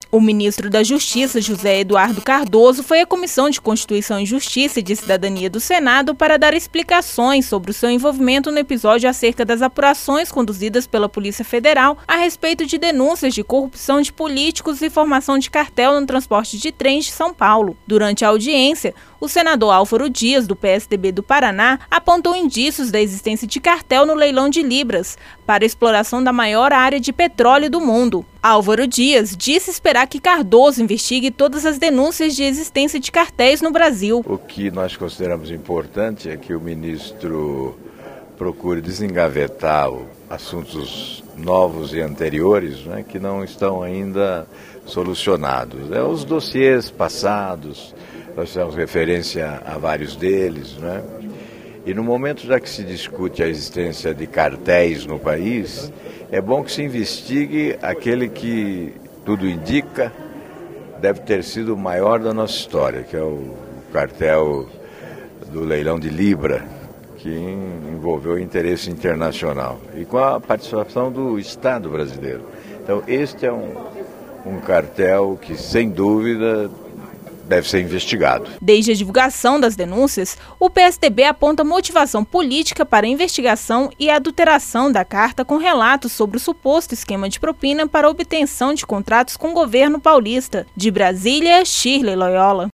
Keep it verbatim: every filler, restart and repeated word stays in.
O ministro da Justiça, José Eduardo Cardoso, foi à Comissão de Constituição e Justiça e de Cidadania do Senado para dar explicações sobre o seu envolvimento no episódio acerca das apurações conduzidas pela Polícia Federal a respeito de denúncias de corrupção de políticos e formação de cartel no transporte de trens de São Paulo. Durante a audiência, o senador Álvaro Dias, do P S D B do Paraná, apontou indícios da existência de cartel no leilão de Libras para a exploração da maior área de petróleo do mundo. Álvaro Dias disse esperar que Cardoso investigue todas as denúncias de existência de cartéis no Brasil. O que nós consideramos importante é que o ministro procure desengavetar assuntos novos e anteriores, né, que não estão ainda solucionados. É, os dossiês passados, nós fizemos referência a vários deles, né? E no momento já que se discute a existência de cartéis no país, é bom que se investigue aquele que, tudo indica, deve ter sido o maior da nossa história, que é o cartel do leilão de Libra, que envolveu interesse internacional, e com a participação do Estado brasileiro. Então, este é um, um cartel que, sem dúvida, deve ser investigado. Desde a divulgação das denúncias, o P S D B aponta motivação política para a investigação e a adulteração da carta com relatos sobre o suposto esquema de propina para obtenção de contratos com o governo paulista. De Brasília, Shirley Loyola.